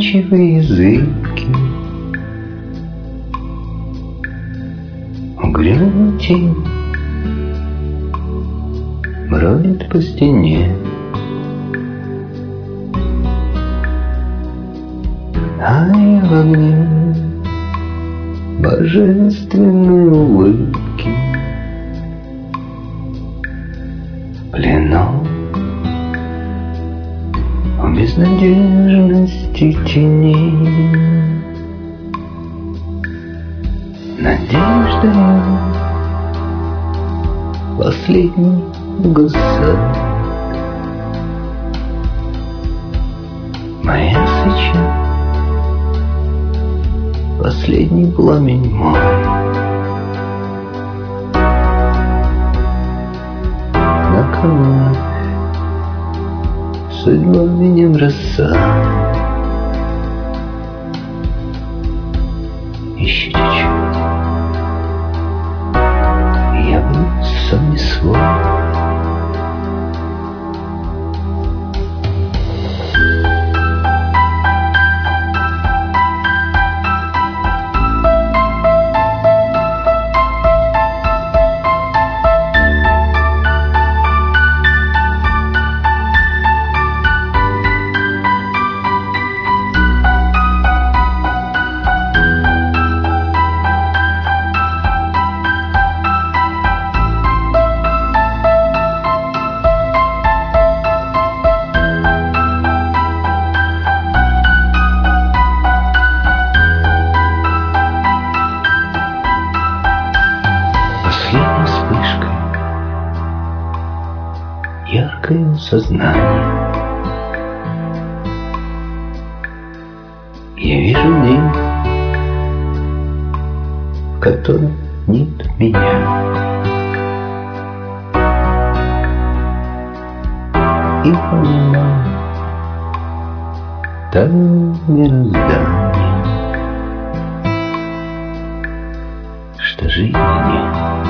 обманчивые языки. Угрюмая тень бродит по стене, а я в огне божественной улыбки, в плену у безнадежности теней. Надежда последний гусар, моя свеча последний пламень мой. На кровать судьба меня бросает. Еще чуть-чуть, я был сам не свой. Последней вспышкой яркое сознание я вижу день, в котором нет меня, и понимаю тайну мироздания, что жизни нет.